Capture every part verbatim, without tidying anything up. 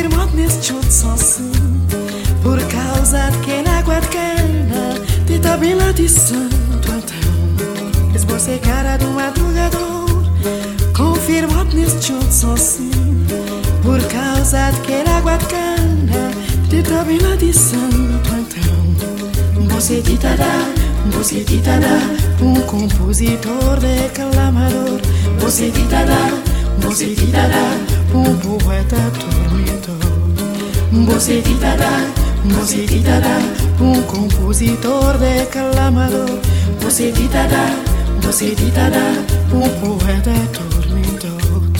confirmado nesse chute sozinho, por causa daquele água de cana de tabela de santo Antão. Esbocei cara do madrugador, confirmado nesse chute sozinho, por causa daquele água de cana de tabela de santo Antão. Você ditará, você ditará, um compositor declamador. Você ditará, você ditará, um poeta tormentor. Você ditará, você ditará, um compositor declamador. Você ditará, você ditará, um poeta tormentor.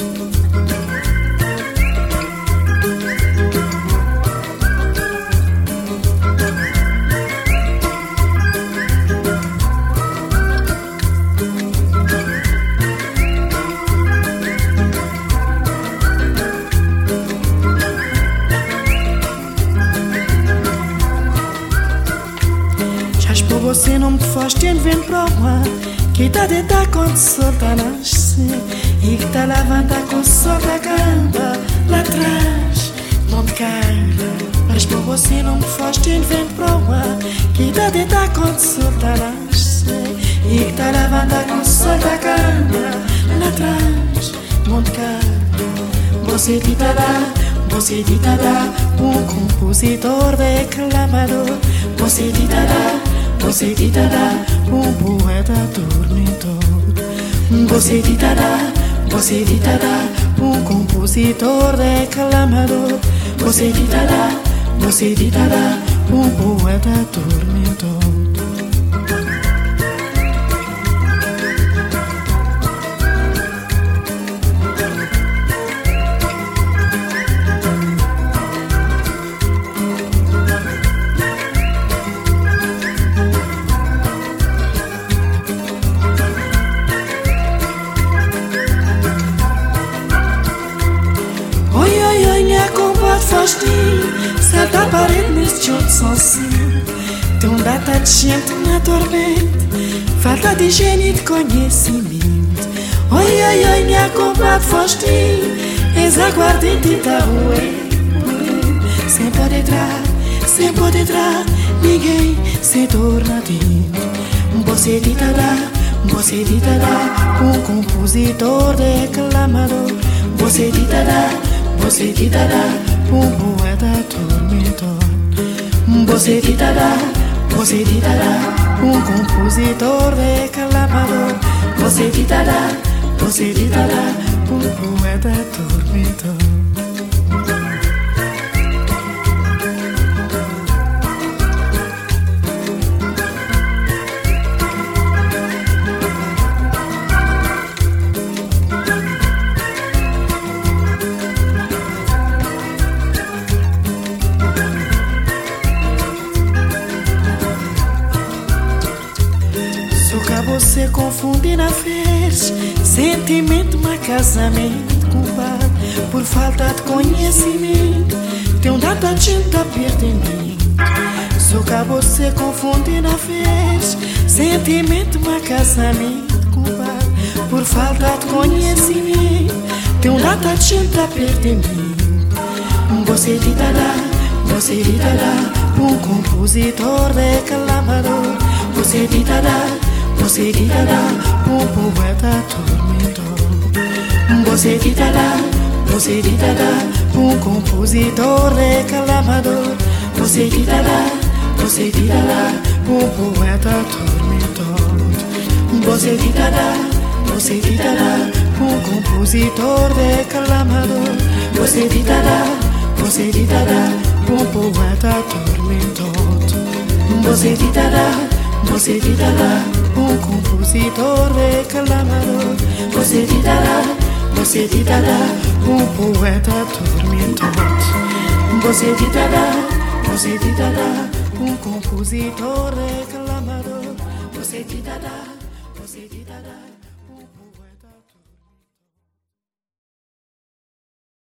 Você não me faz ter vento para o ar, que tá de dar quando o sol tá nascer, e que tá levanta com o sol da canta lá atrás, não te cara. Mas por você não me faz ter vento para o ar, que tá de dar quando o sol tá nascer, e que tá levanta com o sol da canta lá atrás, não te cara. Você ditará, você ditará, um compositor declamador. Você ditará, você ditará, um poeta tormentor. Você ditará, você ditará, um compositor declamador. Você ditará, você ditará, um poeta tormentor. Salta a parede neste chute sozinho, tem um data de gente na tormenta, falta de higiene e de conhecimento. Oi, oi, oi, minha compadre Faustinho, és aguardente e tá ruim. Sem poder entrar, sem poder entrar, ninguém se torna dentro. Você ditará, você ditará, um compositor declamador. Você ditará, você ditará, um poeta tormentor. Você ditará, você ditará, um compositor declamador. Você ditará, você ditará, um poeta tormentor. Você confunde na festa sentimento, mas casamento, compadre, por falta de conhecimento. Tem um data de gente a perder. Só que você confunde na festa sentimento, mas casamento, compadre, por falta de conhecimento. Tem um data de gente a perder. Você ditará, você ditará, um compositor declamador. Você ditará, você ditará, um poeta tormentor. Você ditará, você ditará, um compositor declamador. Você ditará, você ditará, um poeta tormentor. Você ditará, você ditará, um compositor declamador. Você ditará, você ditará, um poeta tormentor. Você ditará, você ditará, um compositor declamador. Você ditará, você ditará, um poeta tormentor. Você ditará, você ditará, um compositor declamador. Você ditará, você ditará.